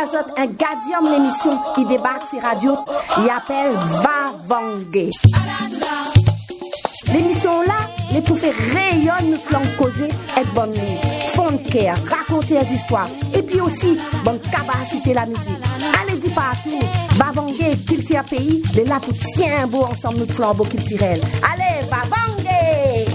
autres un gardien de l'émission qui débarque sur radio, il appelle Va Vanguer. L'émission là, les pour faire rayonner notre langue causée et bonne fond de cœur, raconter des histoires et puis aussi bonne capacité la musique. Allez dis partout, Va Vanguer, culture pays, de là pour tiens beau ensemble notre flambeau culturel. Allez, Va Vanguer!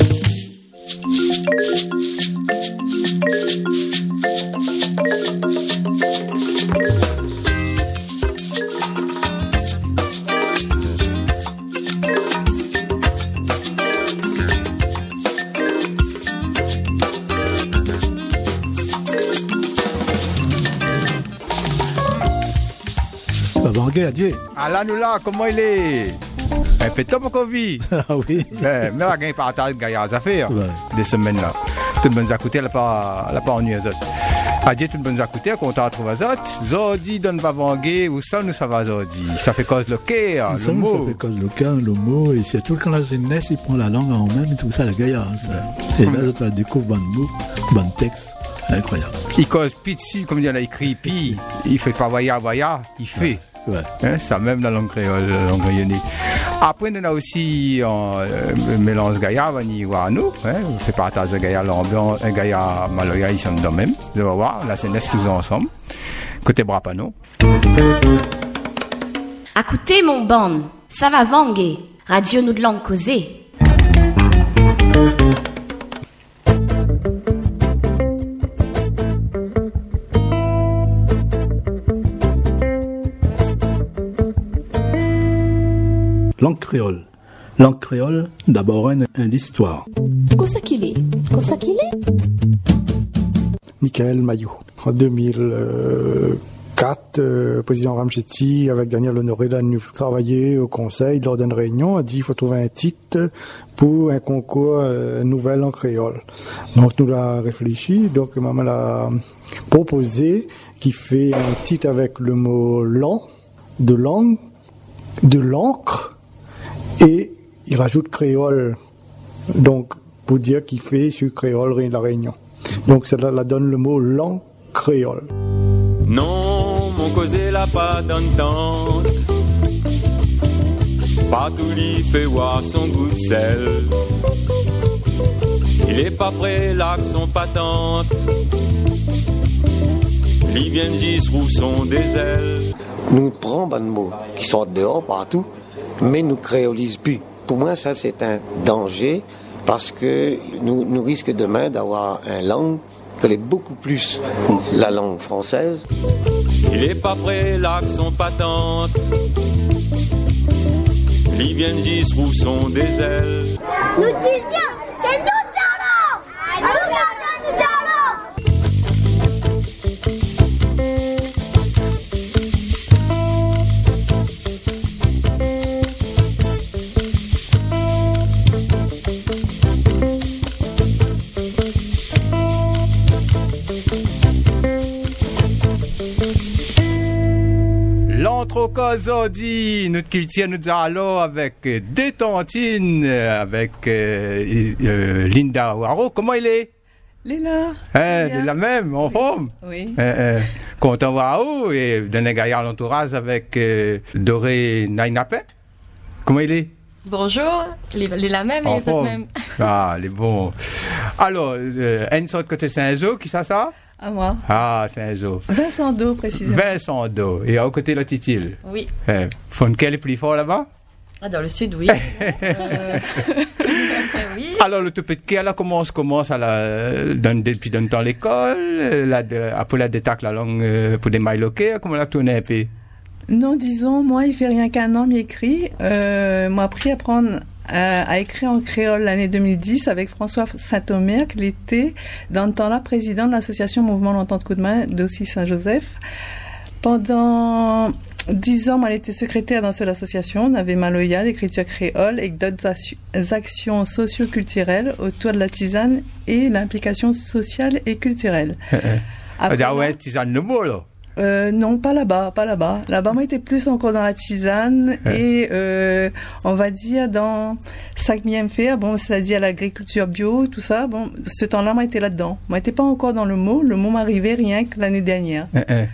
Vanguer, adieu. Ah là, nous là, comment il est? Un peu top qu'on vit. Ah oui. Mais on a gagné par ta gaillard affaires Ouais. des semaines là. Tout le monde a coûté, elle n'a pas ennuyé les autres. Adieu, tout le monde a coûté, content de trouver les autres. Zodi donne va Vanguer, où ça nous ça va Zodi? Ça fait cause le cœur, Ça le mot. fait cause le cœur, le mot, et surtout quand la jeunesse, il prend la langue en main, il trouve ça le gaillard. Ça. Et là, tu découvres bon mot, bon texte. Incroyable. Il cause pitié, comme il a écrit, puis il fait pas voya, il fait. Ouais. Hein, ça même dans la langue créole, la langue rayonnée. Après, on a aussi un mélange gaillard, ni voir nous. Hein, on fait partager gaillard l'ambiance, un gaillard maloya, ils sont dans même. Vous allez voir, la jeunesse tous ensemble. Côté Brapano. Écoutez mon bon, ça va Vanguer, radio nous de langue causée. Langue créole. Langue créole, d'abord un l'histoire. Qu'est-ce qu'il est? Qu'est-ce qu'il est? Michael Mayou. En 2004, président Ramchetti, avec Daniel Honoré, là, nous travaillé au conseil lors d'une réunion, a dit qu'il faut trouver un titre pour un concours nouvelle en créole. Donc nous l'avons réfléchi, donc maman l'a proposé qui fait un titre avec le mot lent, de langue, de l'encre, et il rajoute créole, donc pour dire qu'il fait sur créole la réunion. Donc ça la donne le mot langue créole. Non, mon causé l'a pas d'entente. Pas tout lui fait voir son goût de sel. Il est pas prêt là que son patente. Lui vient juste roule son des ailes. Nous prenons des mots qui sortent dehors partout, mais nous créolisons plus. Pour moi, ça c'est un danger parce que nous risquons demain d'avoir une langue qui est beaucoup plus la langue française. Il est pas prêt là que son patente. Lui vient juste roule son des ailes. Nous disons, c'est nous allons. Nous allons. L'entrocosodi, notre culture nous allons avec des tantines, avec Linda Waro. Comment il est? Léla. La même, en forme? Oui. Content Waro et d'un gaillard l'entourage avec Doré Nainapé. Comment il est? Bonjour, les la même et les autres même. Ah, les bons. Alors, une sorte côté Saint-Jo, qui ça? À moi. Ah, Saint-Jo. Vincent Do, précisément. Vincent Do. Et à côté, la Titil. Oui. Fonquel est plus fort là-bas? Ah, dans le sud, oui. Oui. Alors, le tout petit, là, commence depuis dans l'école, après la détaque la langue pour des maïloquets, comment la tourner un peu? Non, disons, moi, il fait rien qu'un an, m'écrit. M'a appris à apprendre à écrire en créole l'année 2010 avec François Saint-Omer, qui était dans le temps-là président de l'association Mouvement l'Entente Coup de Main d'Aussi Saint-Joseph. Pendant 10 ans, elle était secrétaire dans cette association. On avait Maloya, l'écriture créole et d'autres actions socio-culturelles autour de la tisane et l'implication sociale et culturelle. Ah ouais, tisane le mot, là. Non, pas là-bas. Là-bas, moi, j'étais plus encore dans la tisane et on va dire dans sac miam faire, bon, c'est-à-dire l'agriculture bio, tout ça. Bon, ce temps-là, moi, j'étais là-dedans. Moi, j'étais pas encore dans le mot. Le mot m'arrivait rien que l'année dernière.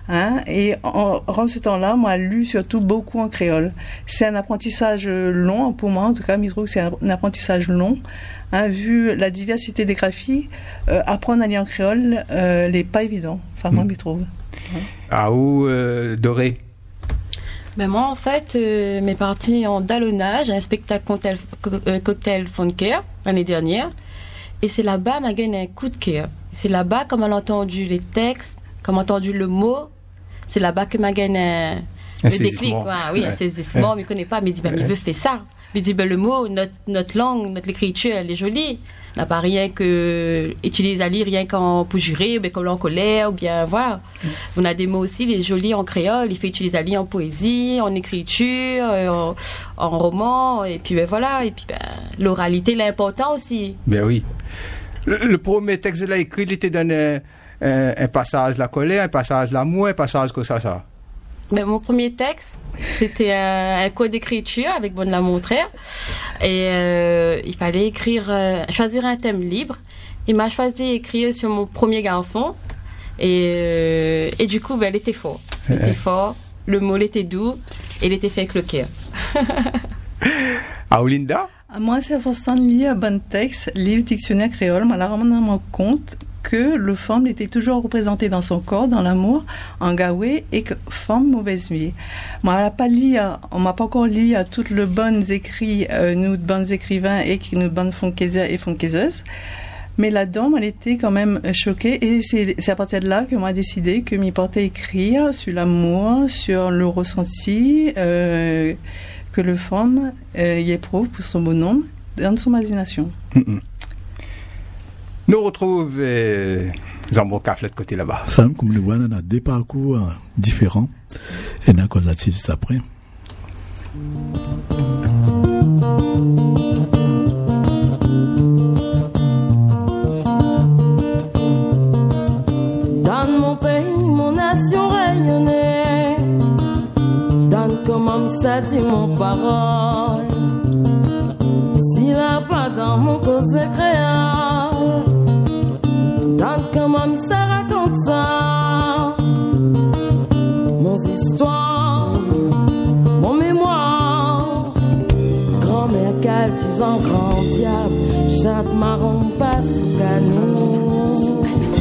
Hein, et en ce temps-là, moi, j'ai lu surtout beaucoup en créole. C'est un apprentissage long, pour moi en tout cas, je trouve que c'est un apprentissage long. Hein, vu la diversité des graphies, apprendre à lire en créole n'est pas évident. Enfin, moi, je trouve. Ouais. Ah, ou Doré? Ben moi, en fait, mes parties en dallonnage, un spectacle cocktail Funker l'année dernière. Et c'est là-bas, m'a gagné un coup de cœur. C'est là-bas, comme on a entendu les textes, comme on a entendu le mot, c'est là-bas que m'a gagné le déclic. Oui, un saisissement, mais je ne connais pas, mais il dit, il veut faire ça. Il dit, le mot, notre langue, notre écriture, elle est jolie. On n'a pas rien que utiliser à lire, rien qu'en pour jurer, ou bien comme en colère, ou bien voilà. On a des mots aussi, les jolis en créole, il fait utiliser à lire en poésie, en écriture, en roman, et puis voilà. Et puis l'oralité, l'important aussi. Ben oui. Le premier texte de l'écrit, il était donné un passage de la colère, un passage de l'amour, un passage comme ça. Ben, mon premier texte, c'était un code d'écriture avec Bonne la Montrère. Et il fallait choisir un thème libre. Il m'a choisi d'écrire sur mon premier garçon. Et du coup, elle était fort. Elle était fort, le mot était doux, et il était fait avec le cœur. Ah, Linda? Moi, c'est à force de lire un bon texte, livre, dictionnaire créole, je me rends compte que le femme était toujours représenté dans son corps, dans l'amour, en gawé, et que femme mauvaise vie. Moi, on m'a pas encore lu à toutes les bonnes écrits, nous, bonnes écrivains, et nous, bonnes fonkaiseurs et fonkaiseuses. Mais là-dedans, elle était quand même choquée, et c'est à partir de là que moi décidé que m'y portais écrire sur l'amour, sur le ressenti, que le femme y éprouve pour son bonhomme dans son imagination. Nous retrouvons Zambo Kaflet côté là-bas. Ça, comme le voit, on a deux parcours différents et on a cause là-dessus juste après. Dans mon pays, mon nation rayonnait, dans comment ça dit mon parole, s'il n'a pas dans mon cause créole, dans comment ça raconte ça, mon histoire, mon mémoire, grand-mère calme, disant grand diable, chante marron passe sous canou.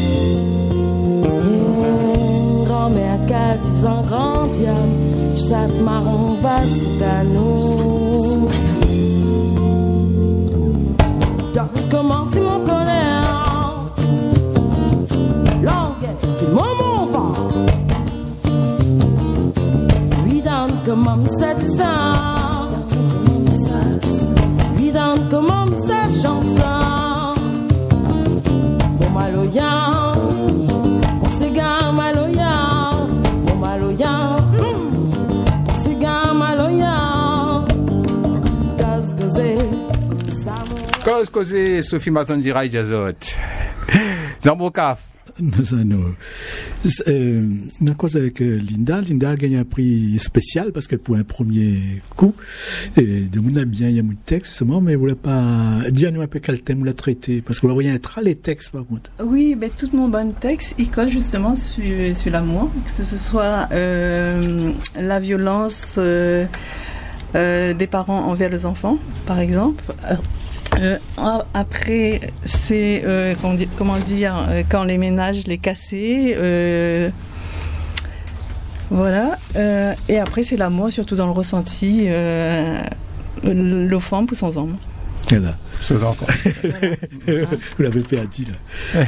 Grand-mère calme, disant grand diable, chante marron passe sous canou. Dans comment tu m'en connais, langue, tu m'en vas. Oui, dans comment ça dit ça. Oui, dans comment ça chante ça. Mon maloya, mon cigare maloya, mon maloya, mon cigare maloya. Cause Sophie Mazanzira Jazot. Zambokaf. Une cause avec Linda a gagné un prix spécial parce que pour un premier coup, de mon avis bien, il y a beaucoup de textes justement, mais vous voulez pas dire nous un peu quel thème vous l'avez traité, parce que vous voyez un les textes par contre. Oui, ben tout mon bon texte, il colle justement sur l'amour, que ce soit la violence des parents envers les enfants, par exemple. Après, c'est comment dire, quand les ménages les cassaient, voilà. Et après, c'est l'amour, surtout dans le ressenti, l'enfant pour son homme. Voilà. Ses enfants. Vous l'avez fait à dire là.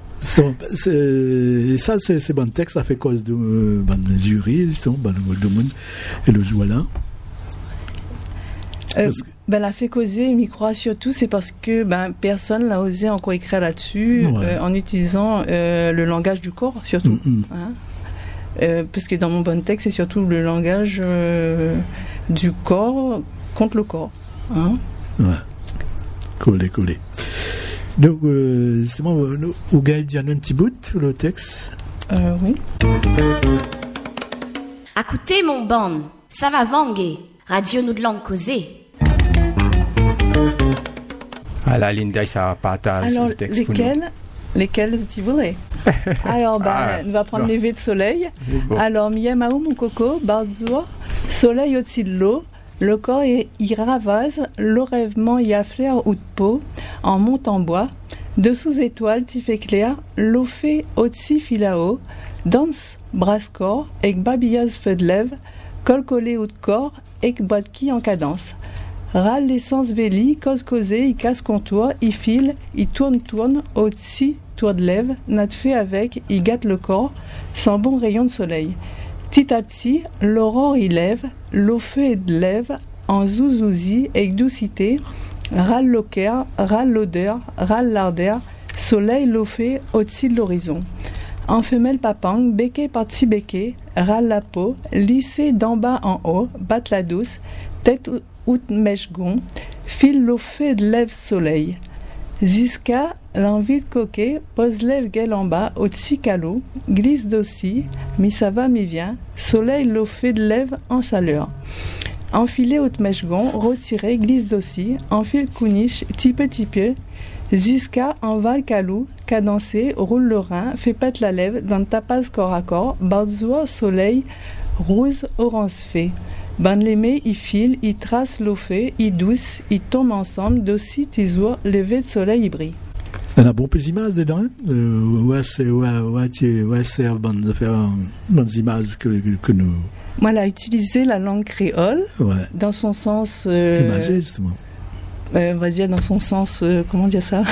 Ça, c'est bon texte, ça fait cause de bon jury, justement, bon de monde et le joie là. Ben, la fait causer, m'y croit surtout, c'est parce que personne n'a osé encore écrire là-dessus, ouais. En utilisant le langage du corps, surtout. Hein, parce que dans mon bon texte, c'est surtout le langage du corps contre le corps. Hein. Ouais. Collé. Donc, justement, vous gagnez un petit bout, le texte. Oui. Écoutez mon bon, ça va vanguer. Radio nous de langue causée. Ah, la Linda, ça partage alors, le texte lesquels, si vous voulez. Alors, on va prendre lever de soleil. Bon. Alors, Miamaou, mon coco, Barzoua, soleil au-dessus de l'eau, le corps y ravase, l'orèvement y afflaire ou de peau, en monte en bois, dessous étoiles, tif éclair, l'eau fait au-dessus filao, danse, brasse-corps, avec babillaz feu de lèvres, col collé ou de corps, avec boîte-qui en cadence. Râle l'essence véli, cause causé, il casse contour, il file, il tourne, au-dessus, tour de lèvres, n'a fait avec, il gâte le corps, sans bon rayon de soleil. Petit à petit, l'aurore y lève, l'eau feu et de lèvres, en zouzouzi, avec doucité, râle l'ocaire, râle l'odeur, râle l'ardeur, soleil l'eau fait au-dessus de l'horizon. En femelle papang, béquet par-dessus béquet, râle la peau, lissé d'en bas en haut, batte la douce, tête out mèche-gon, file l'eau fait de lèvres soleil. Ziska, l'envie de coquet, pose lèvres gueule en bas, au-dessus calot, glisse d'aussi, mi ça va, mi vient, soleil l'eau fait de lèvres en chaleur. Enfilé au mèche-gon, retiré, glisse d'aussi, enfile couniche, petit peu, Ziska envale calou, cadencé, roule le rein, fait pète la lèvre, dans le tapage corps à corps, barzoua, soleil, rose, orange fait. Ban l'aimé, il file, il trace l'eau fait, il douce, il tombe ensemble, d'aussi tisour, levé de soleil, il brille. Il y a bon plus d'images dedans, c'est de faire bonnes images que nous. Moi, elle a utilisé la langue créole, dans son sens. Imagé, justement. On va dire dans son sens, comment dire ça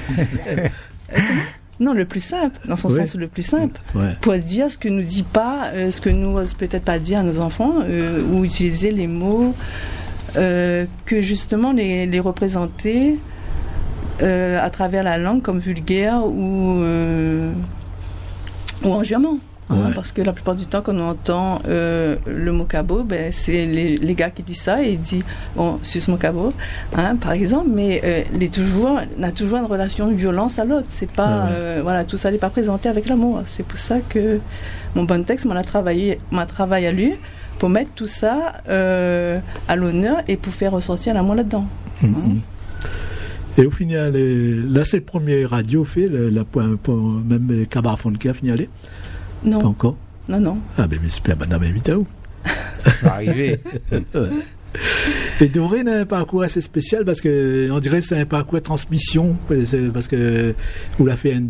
Non, le plus simple, dans son sens le plus simple, pour dire ce que nous dit pas, ce que nous osons peut-être pas dire à nos enfants, ou utiliser les mots que justement les représenter à travers la langue comme vulgaire ou enjouement. Parce que la plupart du temps, quand on entend le mot cabot, c'est les gars qui disent ça et ils disent bon, suce mon cabot, par exemple, mais on a toujours une relation de violence à l'autre. C'est pas, tout ça n'est pas présenté avec l'amour. C'est pour ça que mon bon texte m'a travaillé à lui pour mettre tout ça à l'honneur et pour faire ressortir l'amour là-dedans. Et au final, là, c'est le premier radio fait, même Cabaret Fonker finalé. Non. Pas encore? Non. Ah, ben, j'espère, madame, invite à où? Ça va arriver. Et Doré n'a un parcours assez spécial parce que, on dirait que c'est un parcours de transmission, parce que, vous l'avez fait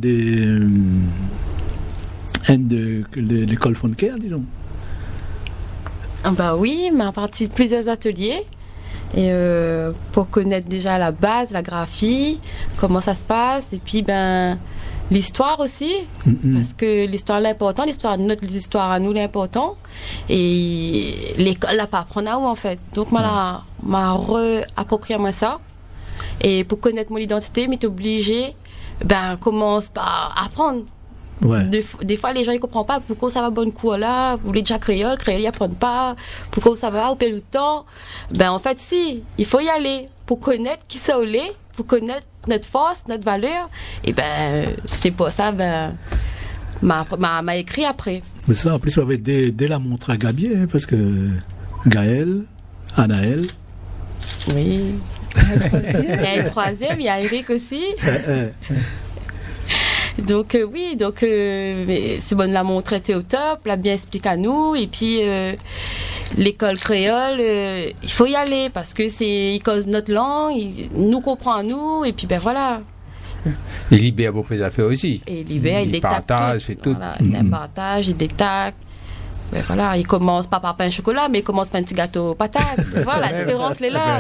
l'école Fonker, disons. Bah oui, mais à partir de plusieurs ateliers. Et pour connaître déjà la base, la graphie, comment ça se passe, et puis l'histoire aussi, parce que l'histoire est l'important, notre histoire à nous l'important, et l'école n'a pas à apprendre à où en fait. Donc m'a réapproprié moi ça, et pour connaître mon identité, m'est obligé, commence par apprendre. Des fois les gens ils comprennent pas pourquoi ça va bonne cours là, vous voulez déjà créole ils apprennent pas, pourquoi ça va au père du temps. En fait si, il faut y aller pour connaître qui ça l'est, pour connaître notre force, notre valeur, et c'est pour ça m'a écrit après. Mais ça en plus on va dès la montre à Gabier, parce que Gaël, Anaël. Oui. Il y a le troisième, il y a Eric aussi. Donc c'est bon, la montre était au top, l'a bien expliqué à nous, et puis l'école créole, il faut y aller parce que il cause notre langue, il nous comprend à nous, et puis voilà. Il libère beaucoup les affaires aussi. Et il partage et tout. Voilà, il partage, il détaque. Voilà, il commence pas par pain au chocolat, mais il commence par un petit gâteau aux patates. Voilà, la différence est là.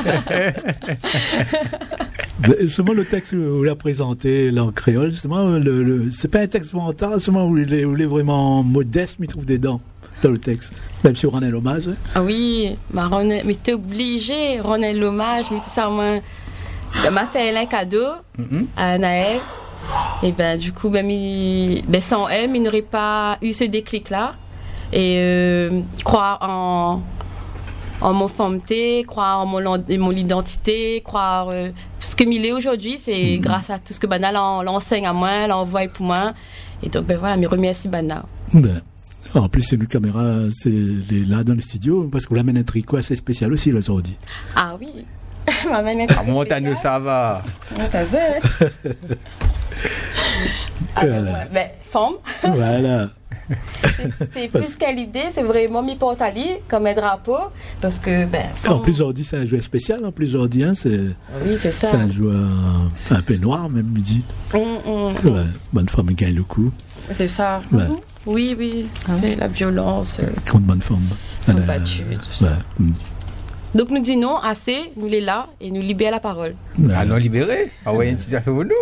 Justement, le texte où vous l'a présenté, en créole, justement, c'est pas un texte vantard, justement, où il est vraiment modeste, mais il trouve des dents dans le texte. Même si on rend l'hommage. Ah oui, mais t'es obligé de rendre l'hommage, mais tout ça, moi, m'a fait un cadeau à Naël. Et du coup, sans elle, il n'aurait pas eu ce déclic-là. Et croire en mon femmeté, croire en mon identité, croire ce que m'il est aujourd'hui, c'est grâce à tout ce que Bana l'enseigne à moi, l'envoie pour moi. Et donc voilà, me remercie Bana. En plus, c'est une caméra, c'est là dans le studio, parce qu'on l'amène un tricot assez spécial aussi aujourd'hui. Ah oui, m'amène un tricot. À Montagne, ça va. Voilà. Ben, femme. Voilà. C'est plus qu'à l'idée, c'est vraiment mi portali comme un drapeau, parce que en plus ordi c'est un joueur spécial, en plus ordi c'est oui, c'est ça. C'est un joueur, c'est un peu noir même midi. Ouais, bonne femme gagne le coup. C'est ça. Ouais. Oui, c'est la violence contre bonne femme. Combattue, tout ça. Donc nous disons assez, nous les là et nous libérer la parole. Ah non, libérer. Ah ouais, une petite affaire pour nous.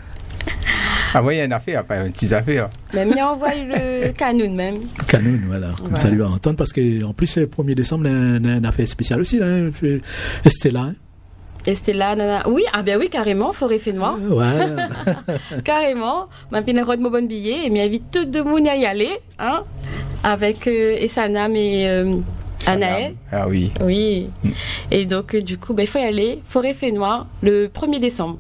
Ah ouais, il y a une affaire, enfin une petite affaire. Mais il envoie le Canoun même. Canoun, voilà. Comme ça, lui va entendre parce qu'en plus, le 1er décembre, il y a une affaire spéciale aussi, là. Estella. Hein. Estella, nana. Oui, ah ben oui, carrément, Forêt Fait Noir. Voilà. Carrément. Ma pine rode mon bon billet et m'invite tout le monde à y aller, hein, avec Essanam et Anaël. Ah oui. Oui. Et donc, du coup, il faut y aller, Forêt Fait Noir, le 1er décembre.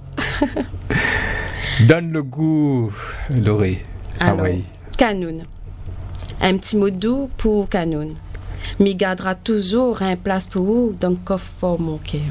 Donne le goût, Doré. Ah oui. Canoun. Un petit mot doux pour Canoun. M'y gardera toujours un place pour vous dans le coffre pour mon cœur.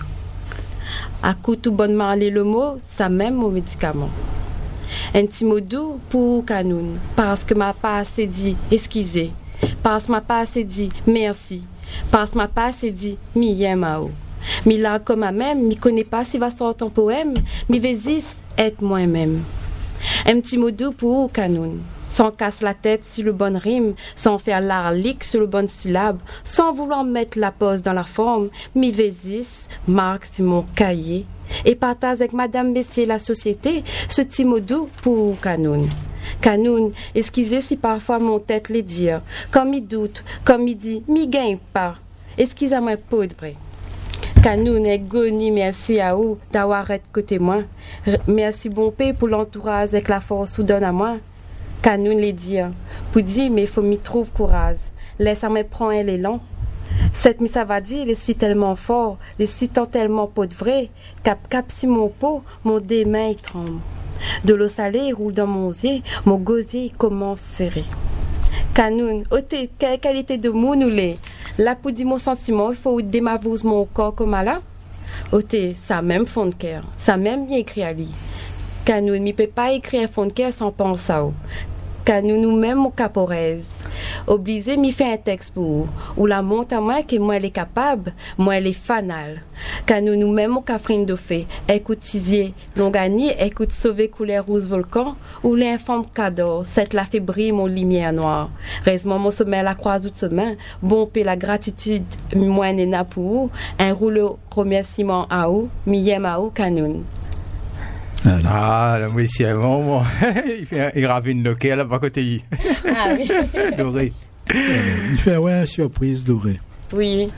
À coup tout bonnement aller le mot, ça même mon médicament. Un petit mot doux pour Canoun, parce que m'a pas assez dit excusez, parce que m'a pas assez dit merci, parce que m'a pas assez dit mi yemao. Mi là comme à même, mi connais pas si va sortir ton poème, mi vésis être moi-même. Un petit mot doux pour Canoun, sans casse la tête si le bon rime, sans faire l'arlique sur le bon syllabe, sans vouloir mettre la pause dans la forme, mi vésis, marque sur mon cahier, et partage avec madame messieurs la société, ce petit mot doux pour Canoun. Canoun, excusez si parfois mon tête les dire, comme il doute, comme il dit, mi gagne pas, excusez-moi pas de vrai. Canoun est goni, merci à vous d'avoir été côté moi. Merci bon père pour l'entourage avec la force vous donne à moi. Canoun les dire, pour dire mais faut m'y trouve courage. Laisse-moi prendre un élan. Cette mi ça va dire les si tellement fort, les si tant tellement pas de vrai, cap si mon pot, mon démain il tremble. De l'eau salée roule dans mon yeux, mon gosier commence serré. Canoun, ôtez, quelle qualité de mou nous l'est. Là pour dire mon sentiment, il faut démavouser mon corps comme là. Ôtez, ça même fond de cœur, ça même bien écrit à lui. Canoun, ne peut pas écrire un fond de cœur sans penser à vous. Canoun nous-mêmes au caporez. Obligé, m'y fait un texte pour vous. Ou la monte à moi que moi elle est capable, moi elle est fanale. Canoun nous-mêmes au cafrine de fée. Écoute Tizier, Longani, écoute sauver couleur rose volcan. Ou l'informe cadeau, cette la fait brille mon lumière noire. Reste-moi mon sommeil à la croix de semaine. Bon paix la gratitude, moi nena pour vous. Un rouleau remerciement à vous, miyem à vous, Canoun. Voilà. Ah, là, oui, c'est bon. Il ravine le cœur là-bas côté. Ah oui. Doré. Il fait une surprise, Doré. Oui.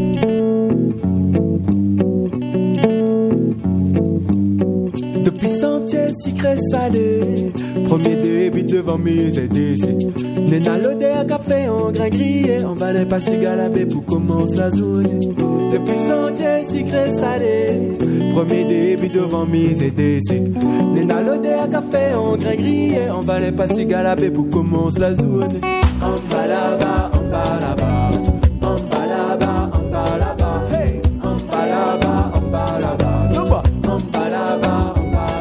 Depuis sentier sucré salé, premier début devant mes EDC. Nena l'odeur café en grain grillé, on va les passer galabé pour commencer la zone. Depuis sentier sucré salé, premier début devant mes EDC. Nena l'odeur café en grain grillé, on va les passer galabé pour commencer la zone. On va là-bas, on va là-bas, on va là-bas, on va là-bas, hey, on va là-bas, on va là-bas, on va là-bas.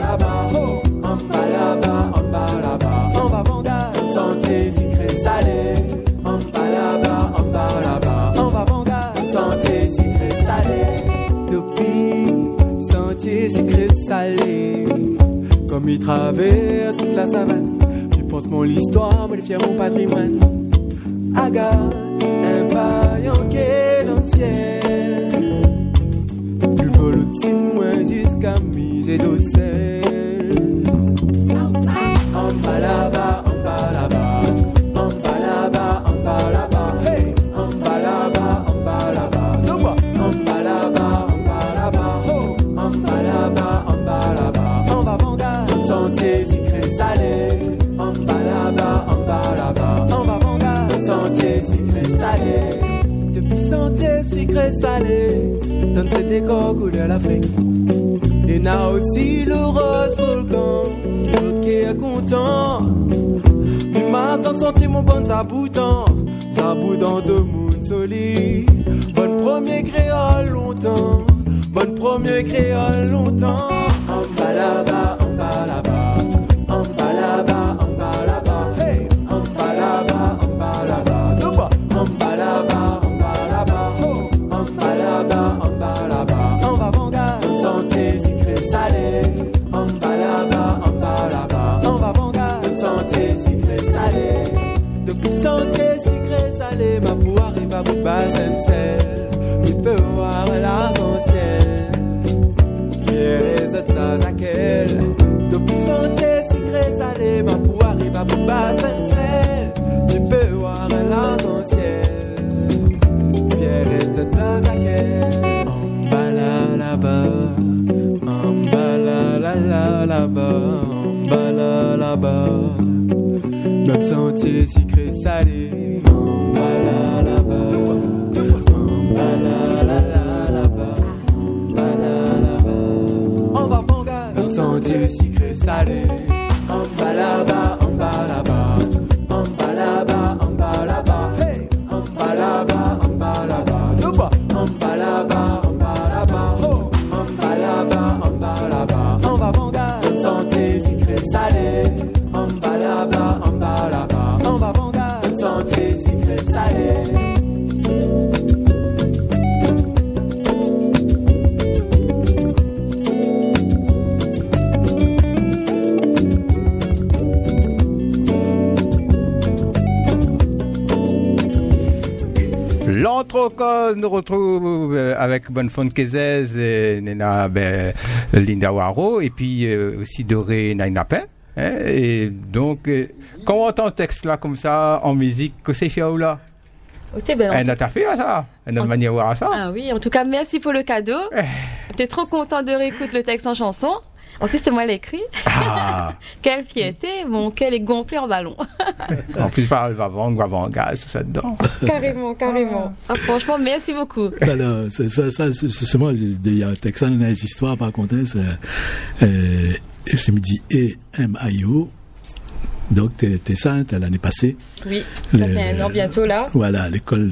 On va vendre un sentier sucré salé. On va là-bas, on va là-bas. On va vendre un sentier sucré salé. Depuis sentier sucré salé, comme il traverse toute la savane, je pense mon histoire, moi fier mon patrimoine. Aga, un paillon qui est dans le ciel, plus volotine, moins jusqu'à mise et d'ocelle. On va là-bas, on va là-bas, on va là-bas, on va là-bas, hey, on va là-bas, on va là-bas, on va là-bas, on va là-bas, on va là-bas, on va là-bas, on va vendre un sentier sucré salé. On va là-bas, on va là-bas, on va vendre un sentier sucré salé. Depuis sentier sucré salé, dans ces décors couleur l'Afrique. Et n'a aussi le rose volcan, ok content. Mais maintenant sentir mon bon zaboutan, zaboutan de moun soli. Bonne premier créole longtemps, bonne premier créole longtemps. On va là-bas, on va là-bas, on va là-bas, salé. Ambalaba, ambalaba. On va vanga un sentier sucré salé. Depuis sentier sucré salé, ma pour arrive à bout bas un sel. Tu peux voir l'arc-en-ciel. Fier les autres à quel. Depuis sentier sucré salé, ma pour arrive à bout bas un sel. Tu peux voir l'arc-en-ciel. Fier les autres à quel. Embala là-bas. Embala là-bas. Embala là-bas. Notre sentier sucré salé. Embala là-bas. Embala là-bas. Embala là-bas. On va vanga notre sentier sucré salé. Embala là-bas. Embala là-bas. Embala là-bas. Embala là-bas. Hey. Embala là-bas. Embala là-bas. Embala là-bas. Embala là-bas. Oh. Embala là-bas. Embala là-bas. On va vanga notre sentier sucré salé. Embala là-bas. Embala là-bas. On va vanga notre sentier sucré salé. L'entrecôte nous retrouve avec Bonnefonte Kezez et Nena Linda Waro et puis aussi Doré Nainapé. Et donc, comment entend le texte là comme ça en musique que c'est fait ou là? Elle a fait ça, elle a manière à ça. Ah oui, en tout cas merci pour le cadeau. T'es trop content de réécouter le texte en chanson. En plus, c'est moi qui l'ai écrit. Ah. Quelle fierté, mon cœur est gonflé en ballon. En plus, elle va vendre gaz, tout ça dedans. Carrément, carrément. Ah, franchement, merci beaucoup. Alors, c'est moi, il y a un texte, il y a des histoires, par contre, c'est midi et M.I.O. Donc, t'es ça, t'es l'année passée. Oui, ça fait un an bientôt, là. Voilà, l'école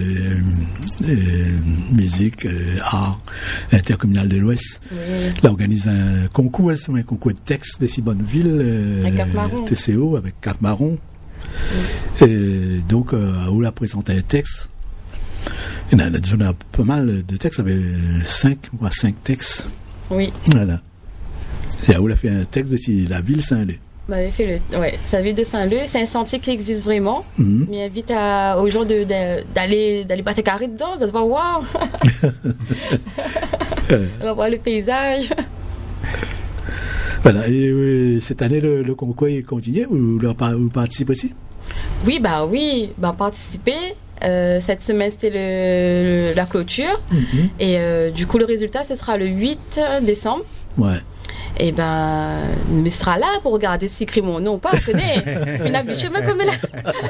musique, art intercommunal de l'Ouest. Oui. Là, organise un concours, c'est un concours de texte de Sibonneville, TCO, avec Cap Marron. Oui. Et donc, où a présenté un texte. Il y en a pas mal de textes, il y avait 5 textes. Oui. Voilà. Et où a fait un texte de la ville Saint-Leu. C'est la ville de Saint-Leu, c'est un sentier qui existe vraiment. Mm-hmm. Mais invite aux gens d'aller battre carré dedans, de voir waouh. On va voir le paysage. Voilà, et cette année le concours continue ou vous participez aussi? Oui, participer. Cette semaine c'était la clôture. Mm-hmm. Et du coup le résultat ce sera le 8 décembre. Ouais. Et mais sera là pour regarder s'il écrit mon nom ou pas, je connais. Une habitude comme là.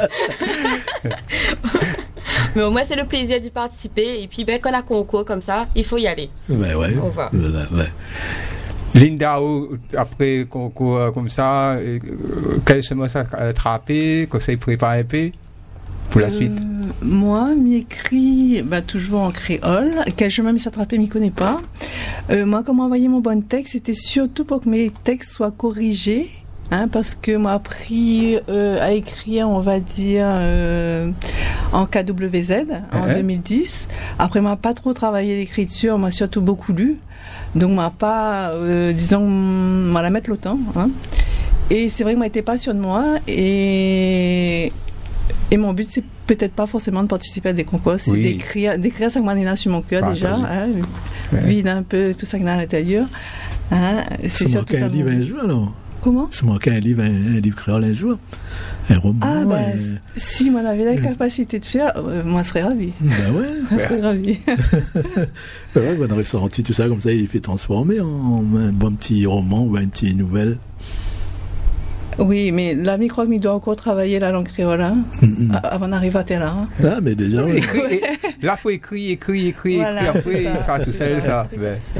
Mais au moins, c'est le plaisir d'y participer. Et puis, quand on a concours comme ça, il faut y aller. Ouais. On va. Ouais. Linda, après concours comme ça, quel chemin ça a attrapé, conseil préparé un peu pour la suite? Moi, m'écris toujours en créole. Quel chemin m'y s'attraper, m'y connais pas. Moi, comment envoyer mon bon texte, c'était surtout pour que mes textes soient corrigés. Parce que m'a appris à écrire, on va dire, en KWZ en 2010. Après, m'a pas trop travaillé l'écriture, m'a surtout beaucoup lu. Donc, m'a pas, m'a la mettre le temps. Et c'est vrai que m'a été passion de moi et mon but, c'est peut-être pas forcément de participer à des concours, c'est d'écrire ça que sur mon cœur déjà, vide un peu tout ça que dans l'intérieur. C'est surtout ça. Un livre un jour alors? Comment? C'est manqué un livre créole un jour, un roman. Si moi j'avais la capacité de faire, moi je serais ravie. Je serais ravie. On aurait sorti tout ça comme ça, il fait transformer en un bon petit roman ou une petite nouvelle. Oui, mais la micro il doit encore travailler la langue créole avant d'arriver à là. Ah, mais déjà, oui. Là, il faut écrire, voilà, après, ça tout seul, ça.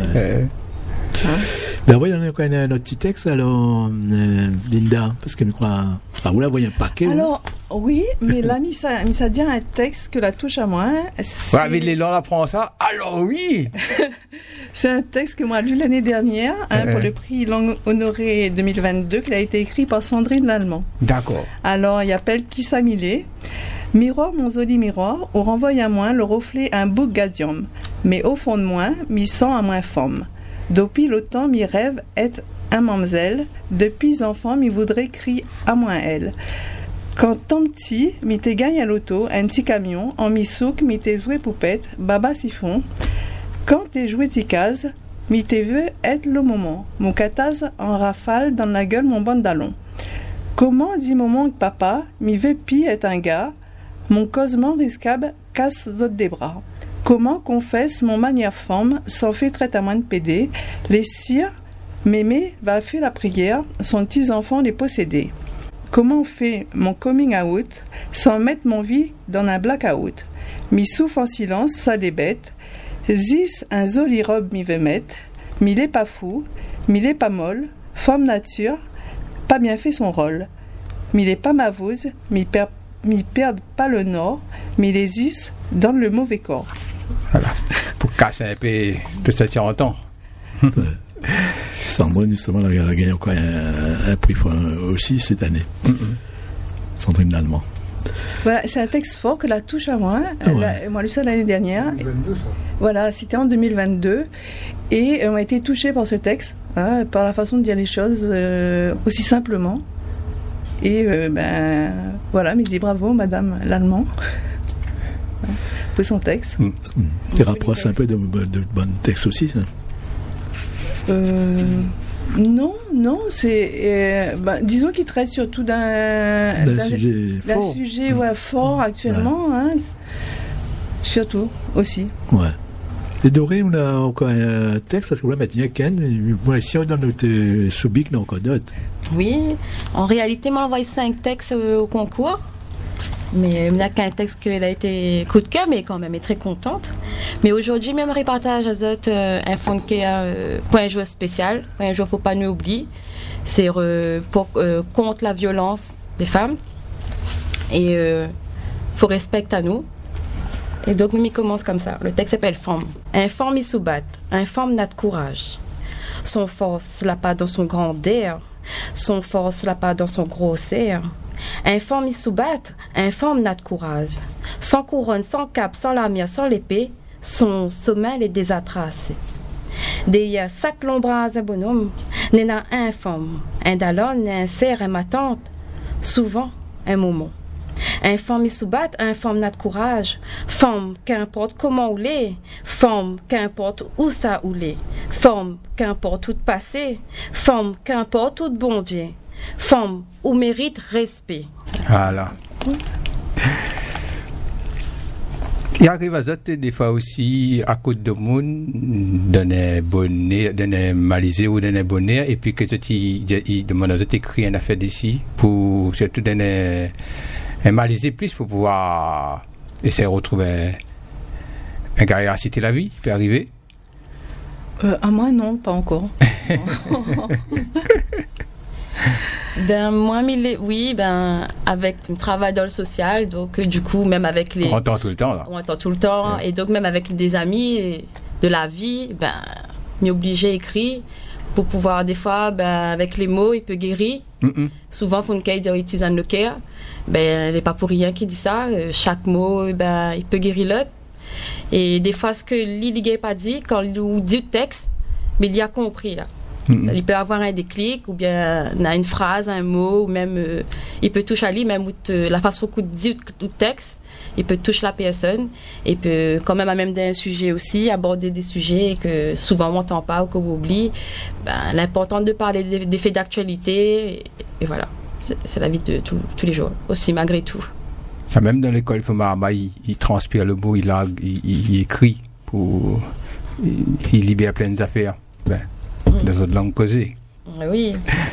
Oui, on a quand même un autre petit texte, alors, Linda, parce que je crois, vous la voyez un paquet. Alors, oui, mais là, ça dit un texte que la touche à moi. Mais les gens apprennent ça, alors oui! C'est un texte que moi j'ai lu l'année dernière pour le prix Langue Honorée 2022 qui a été écrit par Sandrine Lallemand. D'accord. Alors il appelle Kissa Millet. Miroir, mon joli miroir, où renvoie à moi le reflet un bouc gadium. Mais au fond de moi, m'y sent à moins forme. Depuis l'automne, mi rêve est un mamzelle, depuis enfant, m'y voudrait crier à moins elle. Quand tant petit, m'y t'ai gagné à l'auto, un petit camion, en mi souk, m'y t'ai joué poupette, baba siphon. Quand t'es joué t'y case, m'y t'ai vu être le moment, mon catase en rafale dans la gueule mon bandalon. Comment dit moment que papa, m'y veut pi est un gars, mon cosement riscable casse d'autres des bras. Comment confesse mon manière forme, s'en fait traite à moins de pédé, les cires, mémé va faire la prière, son petits enfants les posséder. Comment fait mon coming out, sans mettre mon vie dans un blackout. Mi souffle en silence, ça les bête, zis un joli robe m'y veut mettre, mi l'est pas fou, mi l'est pas molle, forme nature, pas bien fait son rôle. Mi l'est pas mavouse, mi perd pas le nord, mi les zis dans le mauvais corps. Voilà, pour casser un peu de cette 40 ans. Sandrine, justement, elle a gagné encore un prix aussi cette année. Sandrine Lallemand. Voilà, c'est un texte fort que la touche à moi. Moi, lu ça l'année dernière. 2022, ça. Voilà, c'était en 2022. Et on a été touchés par ce texte, par la façon de dire les choses aussi simplement. Et voilà, mais dis bravo, Madame Lallemand. Pour son texte. Tu rapproches un peu de bons textes aussi, ça. Non, c'est disons qu'il traite surtout d'un sujet fort actuellement, surtout aussi. Ouais. Et Doré, on a encore un texte parce que là maintenant Ken, moi ici on donne notre Subic, non encore d'autres. Oui, en réalité, m'a envoyé 5 textes au concours. Mais il n'y a qu'un texte qui a été coup de cœur, mais quand même, elle est très contente. Mais aujourd'hui, même repartage à Zot, un fond pour un jour spécial, pour un jour, faut pas nous oublier. C'est contre la violence des femmes. Et faut respecter à nous. Et donc, Mimi commence comme ça. Le texte s'appelle Femme. Un femme, il se bat. Un femme n'a de courage. Son force, la pas dans son grandeur. Son force, la pas dans son grosseur. Un femme, il se bat. Un femme n'a de courage. Sans couronne, sans cap, sans lamière, sans l'épée, son sommeil est désatracé. Des sac l'ombrage un bonhomme, n'est n'a un femme. Un dallon, un cerf, un ma tante. Souvent, un moment. Un femme il se bat, un femme n'a de courage. Femme, qu'importe comment ou l'est. Femme, qu'importe où ça ou l'est. Femme, qu'importe où de passer. Femme, qu'importe où de bon Dieu. Femme, où mérite respect. Voilà. Il arrive à Zot des fois aussi à côté de monde donner bonnet, donner malisé ou donner bonnet et puis que il demande à Zot écrire une affaire d'ici pour surtout donner un malisé plus pour pouvoir essayer de retrouver un gars à citer la vie, peut arriver. À moi non, pas encore. Moi, avec le travail dans le social, donc du coup, même avec les... On entend tout le temps, là. On entend tout le temps, ouais. Et donc même avec des amis de la vie, m'y obligé à écrire pour pouvoir, des fois, avec les mots, il peut guérir. Souvent, il faut dire tisane le cœur. Il n'est pas pour rien qui dit ça. Chaque mot, il peut guérir l'autre. Et des fois, ce que l'Iligay pas dit, quand il dit le texte, mais il y a compris, là. Il peut avoir un déclic ou bien une phrase, un mot, ou même il peut toucher à lui, même la façon qu'il dit le texte, il peut toucher la personne et peut quand même d'un sujet aussi, aborder des sujets que souvent on n'entend pas ou qu'on oublie. L'important de parler des faits d'actualité et voilà, c'est la vie de tous les jours aussi malgré tout. Ça même dans l'école, il transpire le mot, il écrit il libère plein d'affaires. Dans autres langues causées. Oui.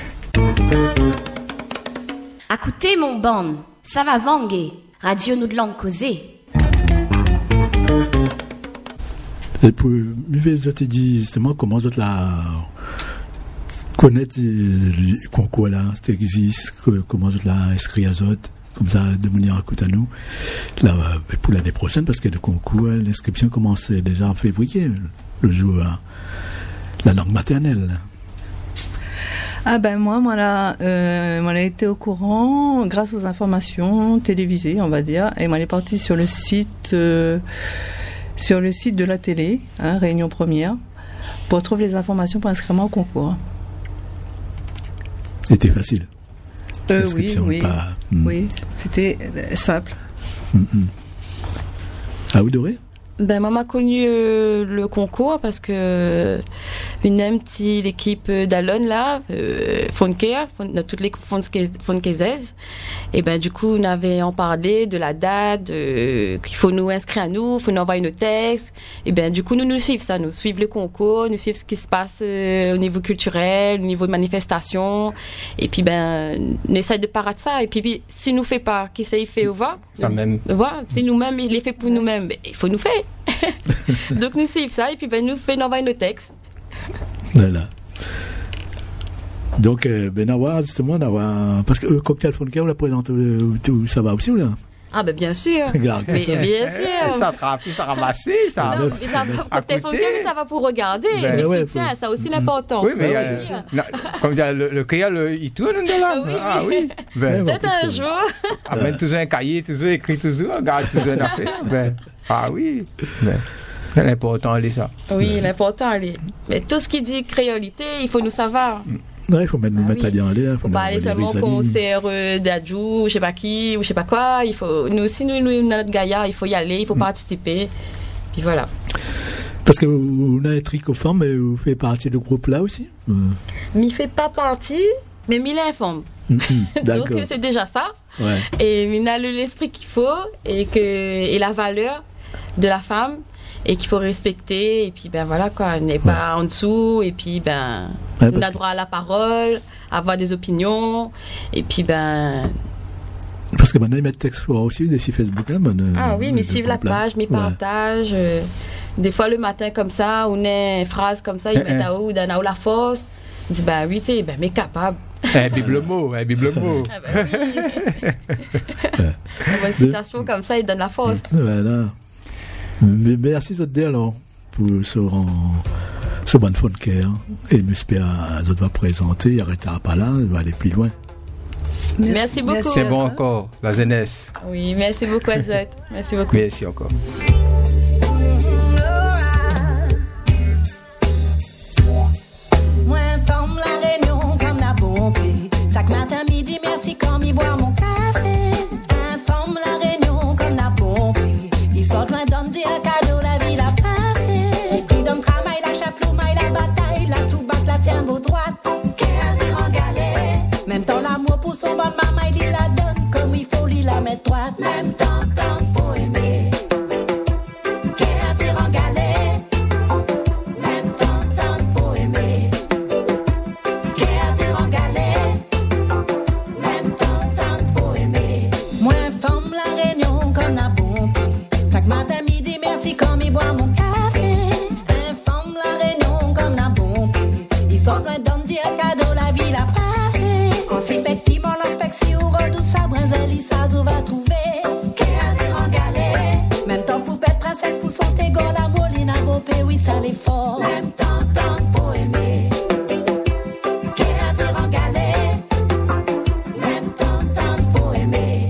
Écoutez mon bon, ça va vanguer. Radio nous de langue causée. Et pour je te dis justement comment je la connaître le concours là, ça existe, comment je la inscrit à autres, comme ça de manière à écouter à nous. Là, pour l'année prochaine, parce que le concours, l'inscription commence déjà en février, le jour. La langue maternelle. Moi j'ai été au courant grâce aux informations télévisées, on va dire, et moi elle est partie sur le site de la télé, Réunion Première, pour trouver les informations pour inscrire au concours. C'était facile. Oui, c'était simple. Ah, vous Doré? Ben, maman a connu le concours parce que une petite l'équipe d'Alon là, Fonker, toutes les Fonkezaises, et ben du coup on avait en parlé de la date, qu'il faut nous inscrire à nous, faut nous envoyer nos textes, et ben du coup nous suivons ça, nous suivons le concours, nous suivons ce qui se passe au niveau culturel, au niveau de manifestation, et puis ben on essaie de paraître ça, et puis si nous fait pas, qui ça y fait au va, ça même. Voilà, si nous-mêmes il les fait pour nous-mêmes, il faut nous faire. Donc nous suivons ça et puis ben nous fait envoyer nos textes. Voilà. Donc Nawa justement parce que Cocktail Fonker on la présente ça va aussi ou là? Ah ben bien sûr. Bien sûr. Ça ramasse ça. Non, Cocktail Fonker ça va pour regarder. Mais ça a aussi l'important. Oui mais comme dire le créole il tourne de là. Ah oui. Peut-être un jour. Amène toujours un cahier, toujours écrit toujours, regarde toujours une affaire. Ah oui, c'est l'important, elle est ça. Oui, l'important, elle est. Mais tout ce qui dit créolité, il faut nous savoir. Non, il faut nous mettre à dire en l'air. Il faut pas aller seulement au concert d'Adjou, je sais pas qui, ou je sais pas quoi. Il faut, nous aussi, nous, notre Gaïa, il faut y aller, il faut participer. Puis voilà. Parce que vous avez Tricoforme, mais vous faites partie du groupe là aussi? Mais il fait pas partie, mais il informe. Donc c'est déjà ça. Ouais. Et il a l'esprit qu'il faut et la valeur de la femme et qu'il faut respecter, et puis ben voilà quoi, on n'est pas en dessous, et puis ben on a droit à la parole, à avoir des opinions, et puis ben parce que maintenant ils mettent texte aussi des sites Facebook oui, mais suivent la page, mais partagent des fois le matin comme ça, on a une phrase comme ça, ils mettent à où dans la force, ils disent ben oui t'es ben mais capable. Un bible mot. Ah ben oui. Une bonne citation comme ça, il donne la force. Voilà. Mais merci Zodé alors pour ce bon Fonker, et j'espère que Zod va présenter, il n'arrêtera pas là, il va aller plus loin. Merci beaucoup. C'est bon encore, la jeunesse. Oui, merci beaucoup Zod. Merci beaucoup. Merci encore. Chaque matin, midi, merci quand il boit mon café. Informe la réunion comme la pompe. Il sort loin d'en dire cadeau, la vie l'a pas fait. Et puis dans le travail, la chapelou, la bataille, la sous-bac, la tient beau droite. Qu'est-ce en galère. Même temps, l'amour pour son bon maman, il la donne comme il faut, il la mettre droite. Même temps, pour aimer. Qu'est-ce en galère. Même temps, pour aimer. Qu'est-ce en galère. Chaque matin, midi, merci comme il boit mon café. Informe la réunion comme la bombe. Il sort loin d'en dire cadeau, la vie l'a pas fait. On s'y fait petit, mon l'inspection, redouce sa brinzelle, ça se va trouver. Qu'est-ce en galère. Même temps pour pète princesse, pour son tégo, la moline à beau pays, oui, ça l'est fort. Même temps pour aimer. Qu'est-ce en galère. Même temps pour aimer.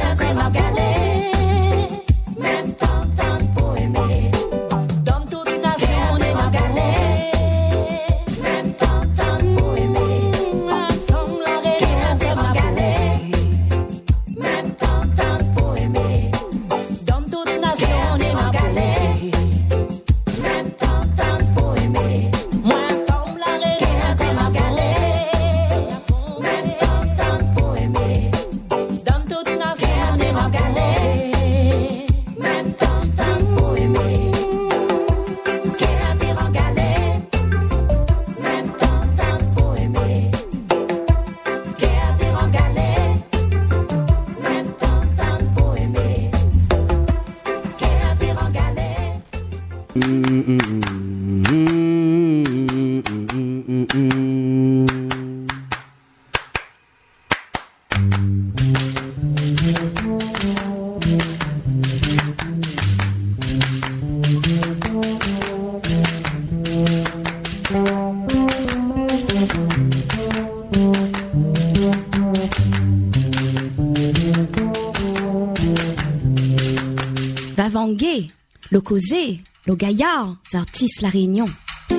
Toute Va vanguer, le causer, le gaillard, artistes la réunion.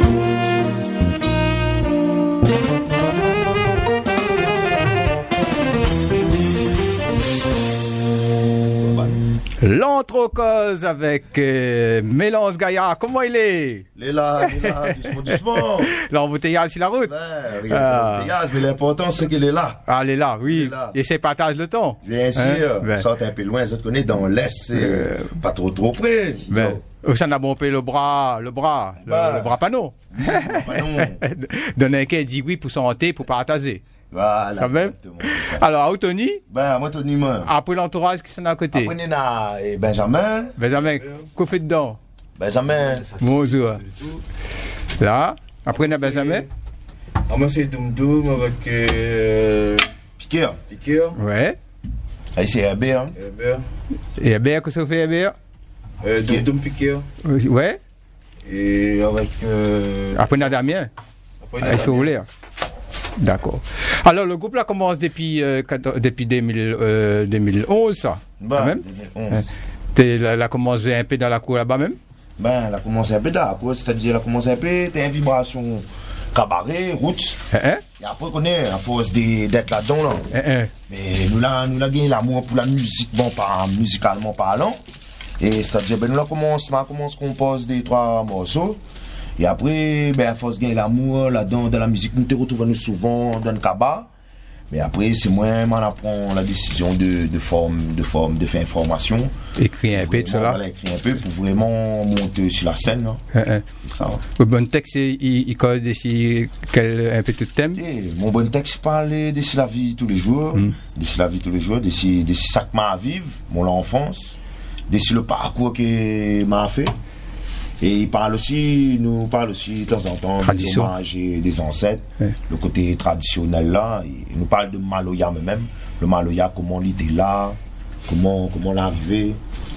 L'entrecause avec Mélance Gaillard. Comment il est? Il est là, doucement. L'embouteillage sur la route. L'embouteillage, mais l'important c'est qu'il est là. Ah, il est là, oui. Et c'est partage le temps. Bien sûr. Sorte un peu loin, je te connais dans l'Est, c'est pas trop près. Ça n'a bombé le bras panneau. Donner un dit oui pour s'enter, pour partager. Voilà. Ça même? Alors, à Tony? Moi, Tony, moi. Après l'entourage qui sont à côté? Après, on a Benjamin. Benjamin, qu'est-ce fait dedans? Benjamin. Bonjour. Là, après, on a Benjamin. Moi, c'est Doum Doum avec Piqueur. Ouais. Et c'est Herbert. Et Herbert, qu'est-ce que vous faites, Herbert? Doum Doum Piqueur. Ouais. Et avec. Après, on a Damien. Il faut rouler. D'accord. Alors, le groupe là commence depuis 2011, ça. Quand même. 2011. Elle a commencé un peu dans la cour là-bas même? Elle a commencé un peu dans la cour, c'est-à-dire elle a commencé un peu, t'as une vibration cabaret, route. Et après, on est à force d'être là-dedans, là. Mais nous avons gagné l'amour pour la musique, bon, musicalement parlant. Et c'est-à-dire, nous avons commencé à composer 2-3 morceaux. Et après, à force de gagner l'amour là-dedans, dans la musique, nous te retrouvons souvent dans le cabas. Mais après, c'est moi, on apprend la décision de faire une formation. Écrire un peu de cela. Écrire un peu pour vraiment monter sur la scène. C'est ça. Le bon texte, il colle un peu tout le thème. Mon bon texte parle de la vie tous les jours. De ça que m'a vécu, mon enfance. De le parcours que m'a fait. Et nous parle aussi de temps en temps des hommages des ancêtres, le côté traditionnel là. Il nous parle de Maloya même, le Maloya, comment l'idée là, comment l'arrivée.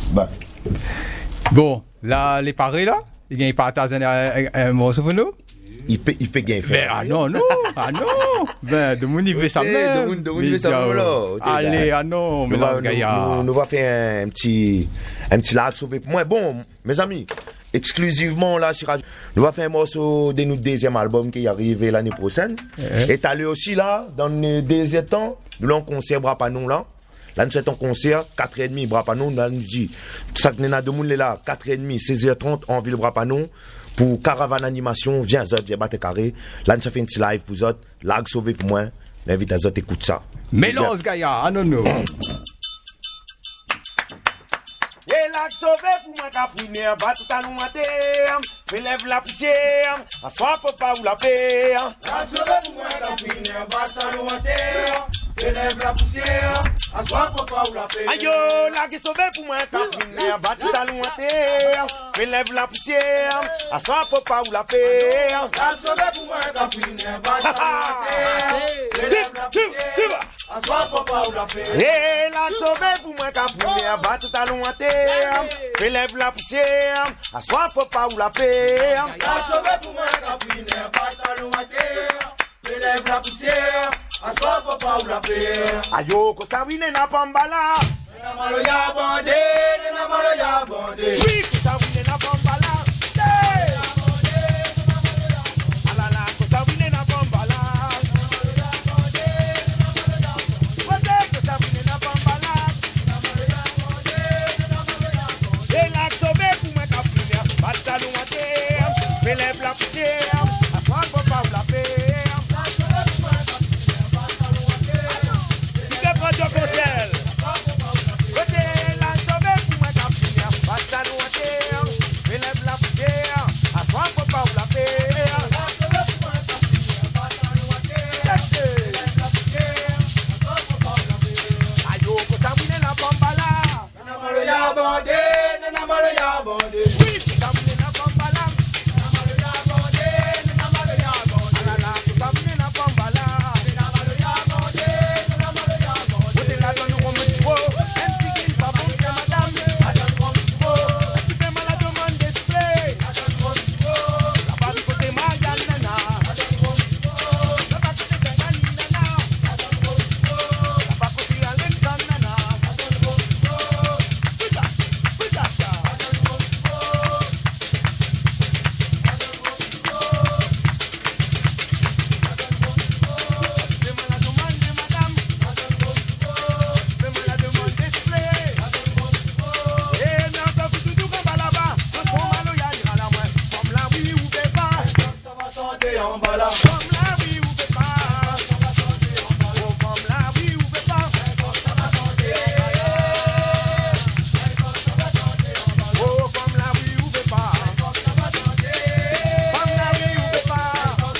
Bon, là, les paris là, ils partagent un morceau pour nous. Il peut gagner. Non. De mon niveau ça même. Allez, non, mais là, nous va faire un petit live sauvé pour moi. Bon, mes amis. Exclusivement là sur Radio. Nous allons faire un morceau de notre deuxième album qui arrive l'année prochaine. Et allé aussi là, dans le deuxième temps, nous avons un concert Brapanon là. Là, nous avons un concert, 4h30 Brapanon. Là, nous dit, ça que nous avons là, 4h30, 16h30 en ville Brapanon. Pour Caravane Animation, viens battre carré. Là, nous avons fait un petit live pour vous autres. Lag sauvé pour moi. J'invite à écouter ça. Mélance Gaillard, non. Et la sauvé pour moi qu'a fouiné, bat tout à l'ouaté, relève la poussière, à soi faut pas ou la paix. La sauvé pour moi qu'a fouiné, bat tout à l'ouaté, relève la poussière, à soi faut pas ou la paix. Aïe la qui sauvé pour moi qu'a fouiné, bat tout à l'ouaté, relève la poussière, à soi faut pas ou la paix. La sauvé pour moi qu'a fouiné, bat tout à l'ouaté, relève la poussière. Et la sauvé pour moi qu'a fouillé, bat tout à l'ouaté, relève la poussière, à soi faut pas ou la paix. La sauvé pour moi qu'a fouillé, bat tout à l'ouaté, relève la poussière, à soi faut pas ou la paix. Ayo, ko sa wine na pambala, na maloya bande, na maloya bande. Oui, ko sa wine na pambala. Relève la poussière, à soi faut pas ou la paix. Tu te prends ton conseil. Côté la sauvé pour moi qu'à finir. Passe à l'ouaté, relève la poussière, à soi faut pas ou la paix. Ayo, ko ta wine la bombala. Nana malo ya bande, nana malo ya bande. Oui, ko ta wine la bombala. bala. Comme la oui ou peut pas. Oh, comme la oui ou peut pas. Ça va chanter. Oh, comme la oui ou peut pas. Ça va chanter. Comme la oui ou peut pas.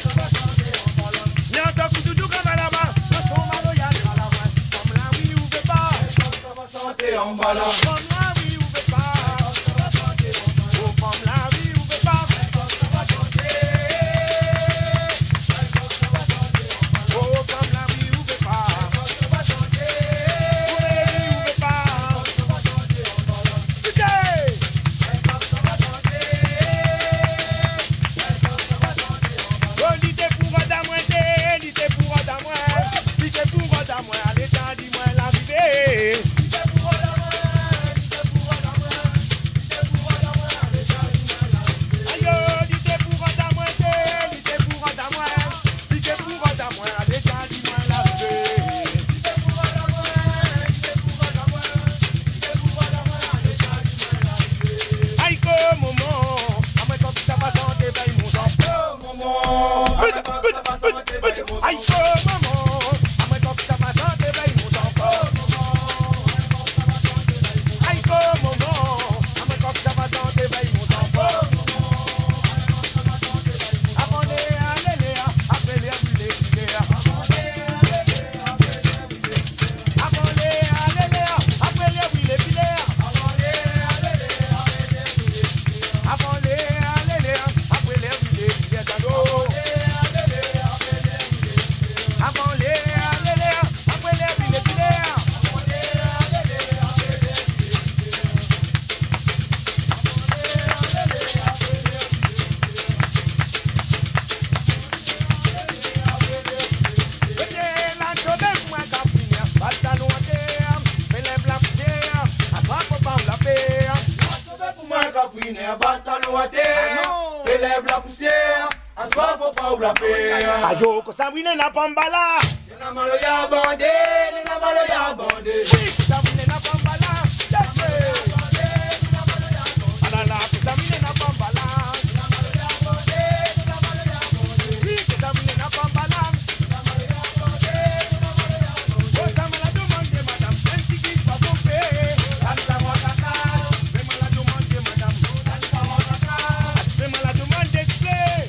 Nyanta kutudu kama là-bas. Comme la oui ou peut pas. Ça va chanter en bala. Comme la oui ou peut pas. Oh, comme la oui ou peut pas. Ça va chanter. Oh, comme la oui ou peut pas. Ça va chanter. Oh, la oui ou peut pas. Ça va chanter en bala. Oh, l'idée pour Adamoué, l'idée pour Adamoué, l'idée pour Adamoué, allez, t'en dis-moi la vérité. L'idée pour Adamoué, l'idée pour Adamoué, l'idée pour Adamoué, allez, t'en dis-moi la vérité. Aïe, l'idée pour Adamoué, l'idée pour Adamoué, l'idée pour Adamoué, allez, t'en dis-moi la vérité. L'idée pour Adamoué, l'idée pour Adamoué, l'idée pour Adamoué, allez, t'en dis-moi la vérité. Aïe, comme maman, à moi quand tu t'as pas santé, ben ils m'ont santé. Aïe, maman, à moi quand tu t'as pas santé, ben ils m'ont santé. Aïe, maman, à moi quand tu t'as pas santé, ben ils m'ont santé. Abonnez, allez, appelez, appelez, Élève la poussière, à soi faut pas ou la paix. Ayo, ko sabine na pambala. Nina malo ya bande, nina malo ya bande. Oui, ko sabine na pambala. Alala, ko sabine na pambala. Oui, ko sabine na pambala. Oh, ça me l'a demandé, madame. Un petit qui va pomper. Ça me l'a demandé, madame. Ça me l'a demandé, clé.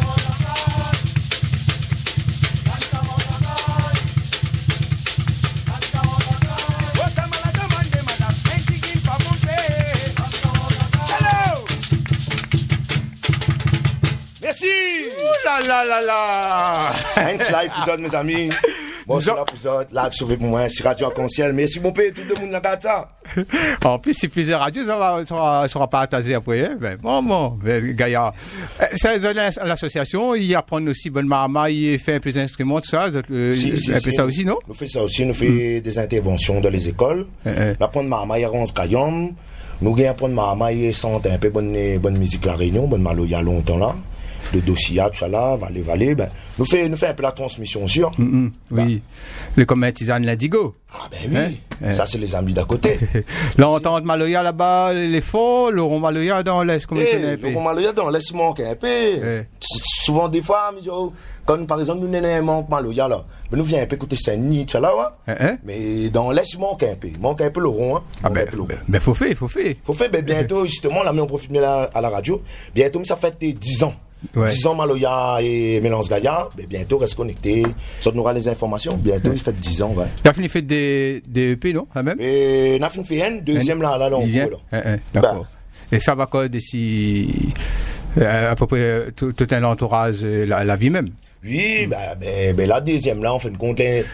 Merci. Ouh là là là. Thanks live pour ça, mes amis. Bon, c'est là pour ça, là, sauvé pour moi, c'est Radio Arc-en-Ciel. Merci, mon père, tout le monde n'a ça. En plus, si plusieurs radios, ça sera partagé après. Ben, bon, Gaïa. C'est l'association, il apprend aussi bonne marma, il fait plus d'instruments, tout ça. Si, ça aussi, non? Nous fait ça aussi, nous fait des interventions dans les écoles. L'apprendre marma, il ronce Kayom. Nous gagnons apprendre marma, il sent un peu bonne musique la Réunion, bonne malo, il y a longtemps là. Le dossier, tout ça là, Valé, ben, nous fait un peu la transmission sur. Oui. Le comme Tisane l'Indigo. Ah, ben oui. Ça, c'est les amis d'à côté. L'entente Maloya là-bas, les faux, Laurent Maloya dans l'Est, comment tu connais? Laurent Maloya dans l'Est manque un peu. Souvent, des fois, comme par exemple, nous n'avons manque Maloya là. Mais nous vient un peu côté Saint-Denis, tout ça là, ouais. Mais dans l'Est, manque un peu Laurent, hein. Ah, ben, faut faire. Faut faire, ben, bientôt, justement, là, on profite à la radio. Bientôt, ça fait 10 ans. Ouais. 10 ans Maloya et Mélange Gaïa, mais bientôt reste connecté. Ça nous aura les informations. Bientôt, il fait 10 ans, ouais. Tu as fini fait des EP, non? Même? Et on a fini fait un deuxième là, en cours, là. D'accord. Et ça va quoi d'ici, à peu près, tout un entourage, la vie même? Oui, la deuxième là, on fait une compte, mais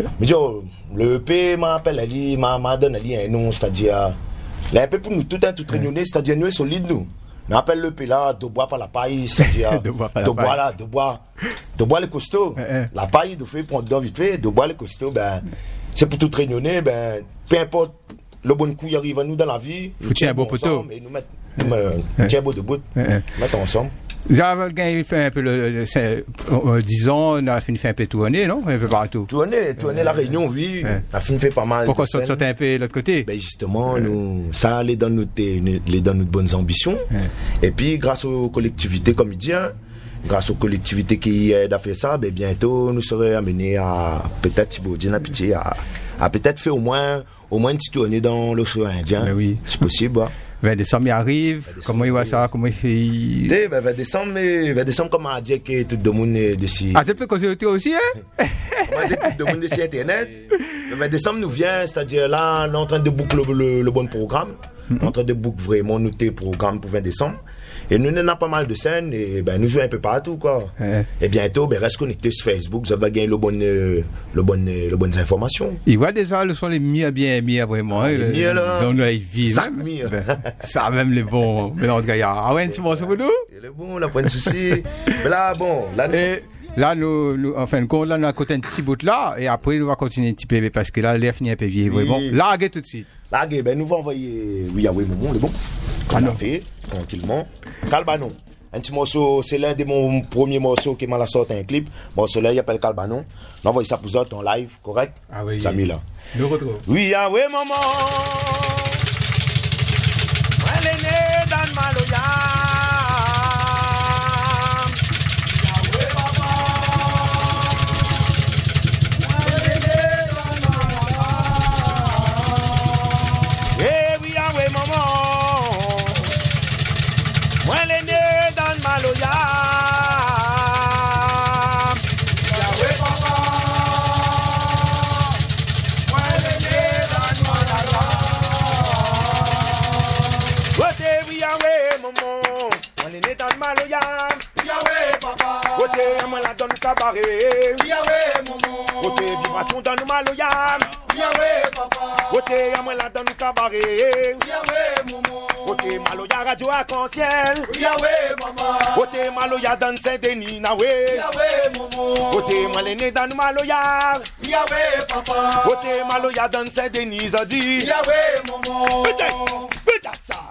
le EP m'appelle, m'a donné un nom, c'est-à-dire, là, un peu pour nous, tout réunionnais, c'est-à-dire, nous, solide, nous. On appelle le là, de bois par la paille, c'est-à-dire, de bois les costauds. La paille, de fait, prendre vite fait, de bois les costauds, ben, c'est pour tout réunionner, ben, peu importe, le bon coup, il arrive à nous dans la vie. Faut tirer un beau poteau. Et nous mettre, tirer un beau debout, mettre ensemble. J'avais fait un peu 10 ans, on a fini fait un peu tourner, non? Un peu partout. Tourner la Réunion, oui. On a fini fait pas mal. Pourquoi sortir un peu de l'autre côté? Ben, justement, ça allait dans notre bonnes ambitions. Et puis, grâce aux collectivités, comme il dit, grâce aux collectivités qui aident à faire ça, ben bientôt nous serons amenés à peut-être Thibaudienne à Pitié à peut-être faire au moins une petite tournée dans l'océan Indien. Ben oui. C'est possible. 20 décembre il arrive. Comment il va ça? Comment il fait? 20 décembre, comme on a dit que tout le monde est d'ici. Ah, c'est plus causer aussi, hein? On a dit que tout le monde est d'ici Internet. Le 20 décembre nous vient, c'est-à-dire là, on est en train de boucler le bon programme. On est en train de boucler vraiment notre programme pour 20 décembre. Et nous, on a pas mal de scènes et ben, nous jouons un peu partout, quoi. Et bientôt, ben, reste connecté sur Facebook, vous allez gagner les bonnes informations. Il voit déjà, le sont les miens, bien, vraiment. Les miens, là. Ils ont la vie. Ça, même les bons mélanges gaillards. Ah ouais, un petit morceau pour nous? Il est bon, là, pas de souci. Mais là, bon, là, nous, en fin de compte, là, nous avons côté un petit bout là, et après, nous allons continuer un petit peu, parce que là, l'air finit un peu vieillir, vraiment. Larguez tout de suite. Larguez, ben, nous allons envoyer, oui, Momo, le bon. On a fait, tranquillement. Calbanon. Un petit morceau, c'est l'un de mon premiers morceaux qui m'a sorti un clip. Morceau là, il appelle Calbanon. On envoie ça pour eux en live, correct? Ah oui. Samy là. Nous retrouve. Oui, ah oui, maman. Elle est née dans le Maloya. Cabaret, côté vibration dans le Maloyam, côté à moi là dans le cabaret, côté Maloya radio arc-en-ciel, côté Maloya dans Saint-Denis, côté Malene dans le Maloya, côté Maloya dans Saint-Denis, Zadi, putain ça,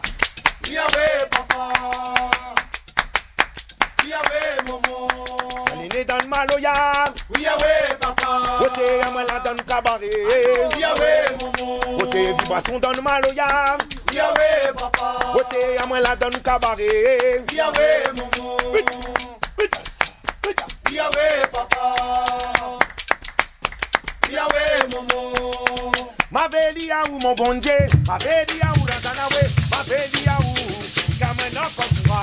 dans le Maloya, papa. Côté Amala dans le cabaret, côté vibration dans le Maloya, papa. Côté Amala dans le cabaret, papa. Ma velia ou mon bon Dieu, ma velia ou Razanawe, ma velia ou Kamena Kokwa.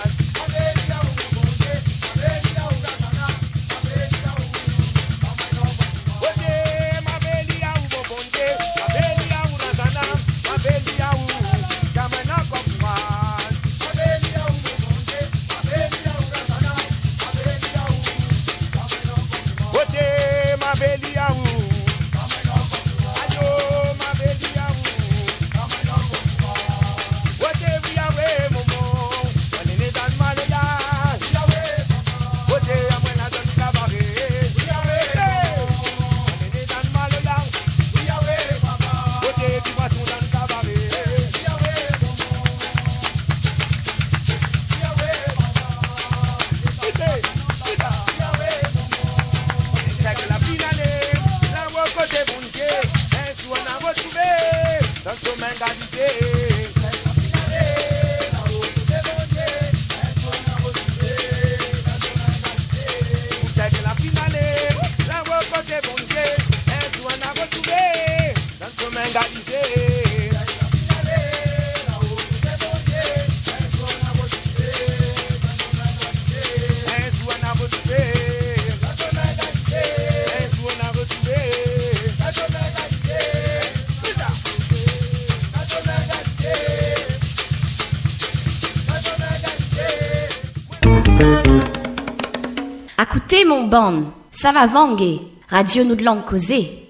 Écoutez mon bon, ça va vanguer. Radio nous de langue causée.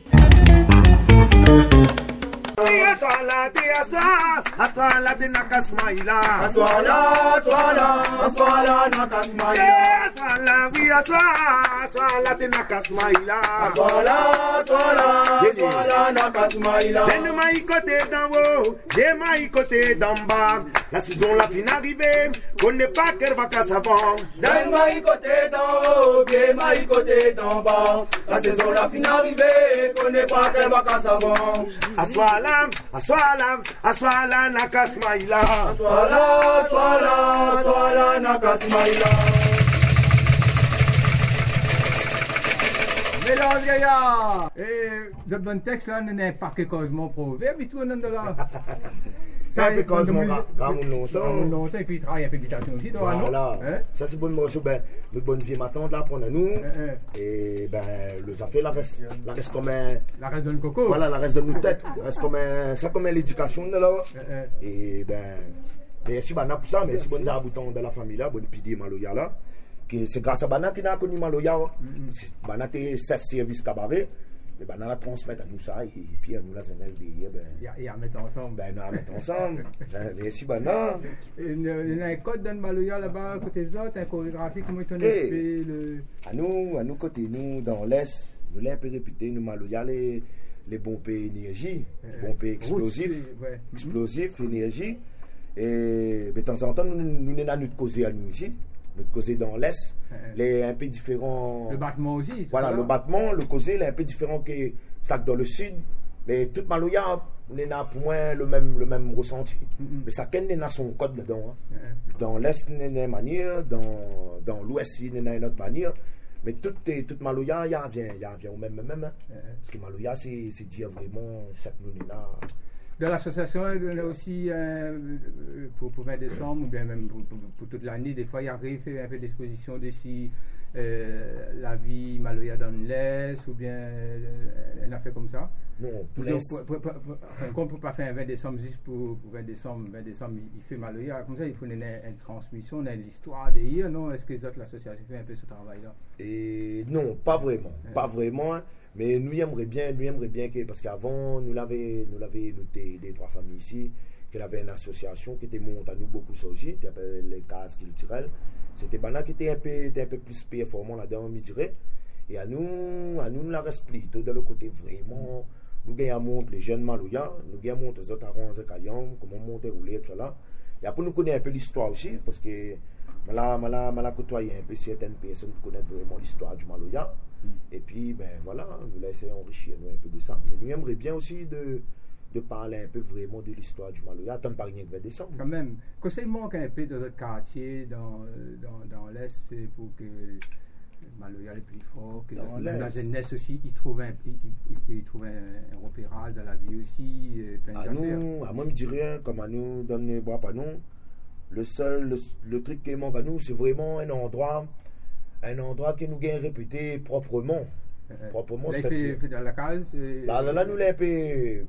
Aswala de nakasmaila. Aswala nakasmaila. Aswala we aswala de nakasmaila. Aswala nakasmaila. C'est le maï côté d'en haut, j'ai maï côté d'en bas. La saison la fin arrivée, qu'on n'est pas qu'elle va qu'à savant. C'est le maï côté d'en haut, j'ai maï côté d'en bas. La saison la fin arrivée, qu'on n'est pas qu'elle va qu'à savant. Aswala nakasmaila. Aswala nakasmaila. Mélange Gaillard! Et ce bon texte là, on n'a pas que causement proverbe et tout, on est là. C'est un peu causement ramon longtemps. Et puis il travaille un peu d'imitation aussi, toi, non? Voilà. Ça, c'est bon morceau, ben, notre bonne vieille matante là, prendre à nous. Et ben, ça fait la reste comme un. La reste de le coco. Voilà, la reste de nos têtes. Reste comme un. Ça, comme l'éducation de là. Et ben. Mais si Bana pour ça, mais si bon ça bouton de la famille là, bon pidi Maloya là, que c'est grâce à Bana qui n'a connu Maloya. Bana était chef service cabaret, mais Bana la transmettre à nous ça et puis à nous la jeunesse derrière ben. Il y a mettre ensemble. Ben nous à mettre ensemble. Mais si Bana. Il y a un code dans Maloya là-bas côté des autres, un chorégraphie comment ils le. À nous côté nous dans l'est, nous l'avons un peu réputé nous Maloya les bombes énergie, bombes explosifs, énergie. Et de temps en temps, nous avons notre causé à nous ici, notre causé dans l'Est, les un peu différent. Le battement aussi. Voilà, le battement, le causé, il est un peu différent que ça dans le sud. Mais tout Maloya, on a pour moi le même ressenti. Mais ça a son code dedans. Dans l'Est, il y a une manière, dans l'Ouest, il y a une autre manière. Mais tout Maloya, il y a au même. Parce que Maloya, c'est dire vraiment, cette nous-là. Dans l'association, il y a aussi pour 20 décembre, ou bien même pour toute l'année, des fois il arrive un peu d'exposition d'ici la vie Maloya dans l'Est, ou bien une affaire comme ça. Non, pour l'Est. On ne peut pas faire un 20 décembre juste pour 20 décembre. 20 décembre, il fait Maloya. Comme ça, il faut une transmission, une histoire derrière, non? Est-ce que l'association fait un peu ce travail-là? Et non, pas vraiment. Pas vraiment. Mais nous aimerions bien que, parce qu'avant, nous l'avons noté des trois familles ici, qu'il y avait une association qui était montée à nous beaucoup sur aussi, qui s'appelle les cases culturelles. C'était Bana qui était un peu plus performant là-dedans, je dirais. Et à nous la reste plutôt de le côté vraiment. Nous gagnons les jeunes Maloya, nous gagnons les autres arranges de Kayam, comment monter, rouler, tout ça. Et après, nous connaissons un peu l'histoire aussi, parce que mala côtoyer un peu certaines personnes qui connaissent vraiment l'histoire du Maloya. Et puis, ben voilà, nous laissons enrichir nous un peu de ça. Mais nous aimerions bien aussi de parler un peu vraiment de l'histoire du Maloya, tant pas rien que 20 décembre. Quand même, que ça manque un peu dans notre quartier, dans l'Est, pour que Maloya est plus fort, que la jeunesse aussi, il trouve un repérage dans la vie aussi. À moi, je dirais, comme à nous, dans les bois pas non, le truc qui manque à nous, c'est vraiment un endroit que nous gagnons réputé proprement. Proprement, c'est dans la case. Là, nous l'avons payé.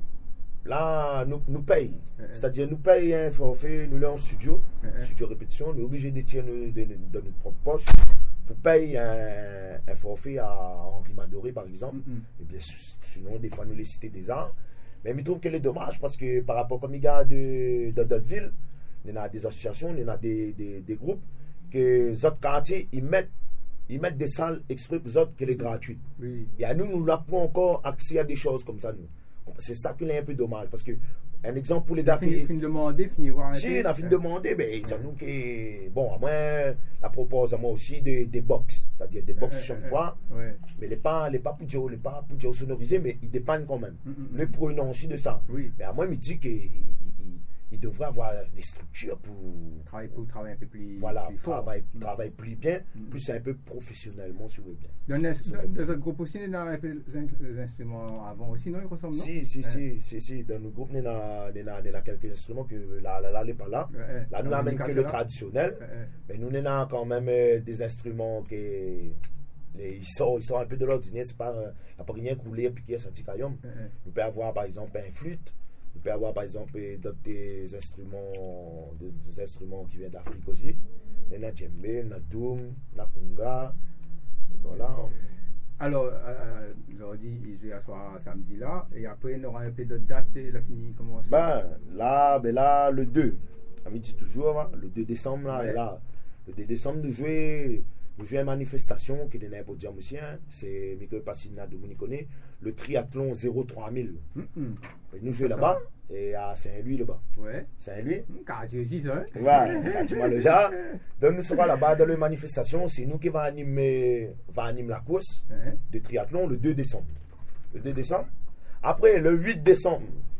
Là, nous payons. C'est-à-dire, nous payons un forfait, nous l'avons en studio répétition, nous sommes obligés de tirer de notre propre poche pour payer un forfait à Henri Madoré, par exemple. Et bien, sinon, des fois, nous les cités des arts. Mais je trouve qu'elle est dommage parce que par rapport comme il y a dans d'autres villes, il y a des associations, il y a des groupes que les autres quartiers, ils mettent des salles exprès pour les autres qui sont gratuites. Oui. Et à nous n'avons pas encore accès à des choses comme ça. Nous. C'est ça qui est un peu dommage. Parce que, un exemple pour les dates. Si, on a fini de demander, mais nous que. Bon, à moi, la propose à moi aussi des box. C'est-à-dire des box chaque fois. Mais les pas pour dire sonorisés, mais ils dépendent quand même. Le prenons aussi de ça. Oui. Mais à moi, il me dit qu'il devrait avoir des structures pour travailler un peu plus, plus fort. Travailler plus bien, plus un peu professionnellement, si vous voulez bien. Dans notre groupe aussi, il y a un peu les instruments avant aussi, non? Ils ressemblent, non? Si. Dans nos groupes, il y a quelques instruments que là, n'est pas là. Là, nous n'avons que le traditionnel. Mais nous, on a quand même des instruments qui. Ils sortent un peu de l'ordinaire. Il n'y a pas rien coulé et piquer ça. Nous pouvons avoir, par exemple, un flûte. Vous pouvez avoir par exemple d'autres instruments qui viennent d'Afrique aussi. Il y a djembé, il y a doum, la conga. Voilà. Alors, j'aurais dit, il joue à soir samedi là, et après il y aura un peu d'autres dates, il a fini comment ça? Là, le 2, à midi toujours, hein, le 2 décembre, le 2 décembre, nous jouons une manifestation qui est dans pour dire aussi, hein, c'est Michael Passina de Monicone, le triathlon 03000. Nous jouons là-bas et à Saint-Louis là-bas. Ouais. Saint-Louis. Quartier aussi, ça. Ouais, quartier Maloja. Donc nous serons là-bas dans la manifestation. C'est nous qui va animer la course de triathlon le 2 décembre. Le 2 décembre. Après, le 8 décembre,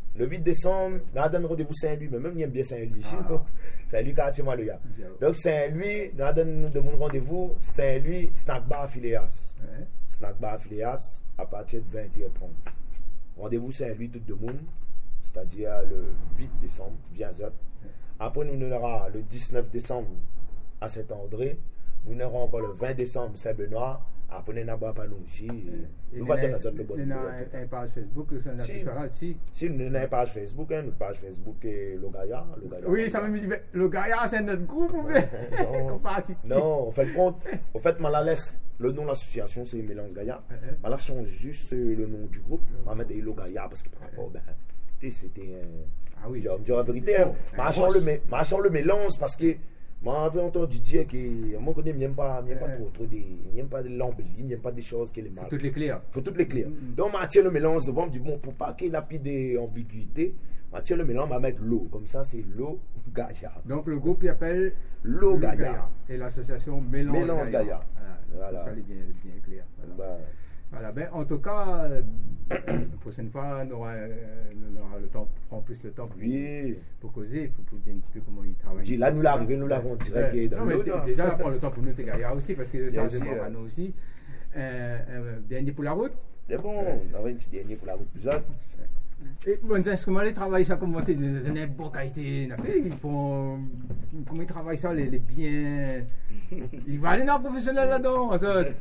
Le 8 décembre, nous avons rendez-vous Saint-Louis, mais même il aime bien Saint-Louis. Saint-Louis, quartier Maloya. Donc Saint-Louis, nous avons rendez-vous Saint-Louis, Snack Bar Phileas. Snack Bar Phileas à partir de 20h30. Rendez-vous Saint-Louis, tout le monde, c'est-à-dire le 8 décembre, bien ça. Après, nous aurons le 19 décembre à Saint-André. Nous aurons encore le 20 décembre Saint-Benoît. Après, nous n'avons pas nous aussi. Nous avons une page Facebook, si nous avons une page Facebook, une page Facebook Le Gaillard. Oui, ça me dit, Le Gaillard, c'est notre groupe. Non, en fait, Malalaisse, le nom de l'association, c'est Mélange Gaillard. Malalaisse change juste le nom du groupe. On va mettre Le Gaillard parce que par rapport, c'était je dis la vérité. Marchand le mélange parce que j'avais entendu dire que moi je n'aime pas trop de l'embellie, n'aime pas des choses qui les mal. Faut toutes les clairs. Donc Mathieu le mélange de bon dit bon pour pas qu'il n'y ait plus d'ambiguïté, Mathieu le mélange va mettre l'eau comme ça c'est l'eau Gaillard. Donc le groupe il appelle l'eau Gaillard et l'association Mélange Gaillard. Voilà. Ça c'est bien clair. Voilà, ben, en tout cas, la prochaine fois, on aura le temps, prend plus le temps pour causer, pour dire un petit peu comment ils travaillent. Là, nous l'avons direct dans l'eau. Déjà, prend le temps pour nous, Gaillard aussi, parce que ça dépend à nous aussi. Dernier pour la route. C'est bon, on aura un petit dernier pour la route plus autre. Et bons instruments, les travaillent ça comment des bonnes qualités, comment ils travaillent ça, les biens. Il va aller dans le professionnel là-dedans.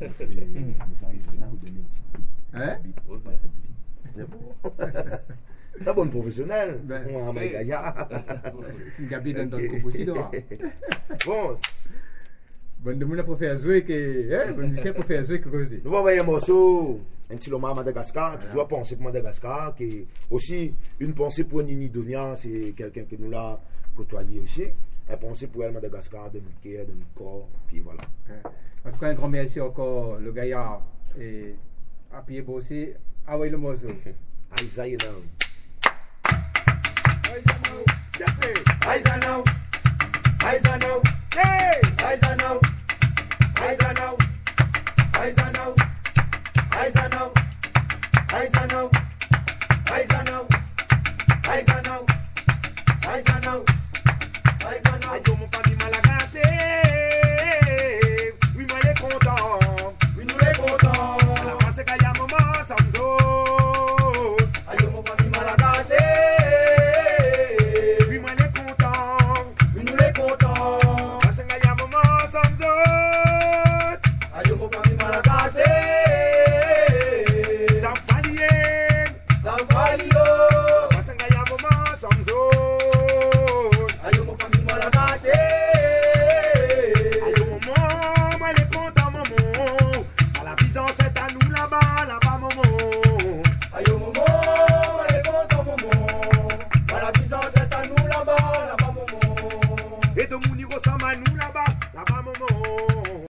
C'est bon professionnel. On va Gaillard. Gabi dans notre groupe aussi, toi. Bon. Bon, de mon pour faire jouer que. Bon, lycée pour faire jouer que causer. Nous allons envoyer un morceau. Un petit loma à Madagascar, toujours penser pour Madagascar, qui est aussi une pensée pour Nini Donia, c'est quelqu'un que nous l'a côtoyé aussi. Une pensée pour elle Madagascar, de notre cœur, de notre corps, puis voilà. En tout cas, un grand merci encore, le Gaillard, et à pied bossé, ah oui, le morceau. Aïsa, you know. Aïsa, now. Aïsa, now. Hey! Aïsa, now.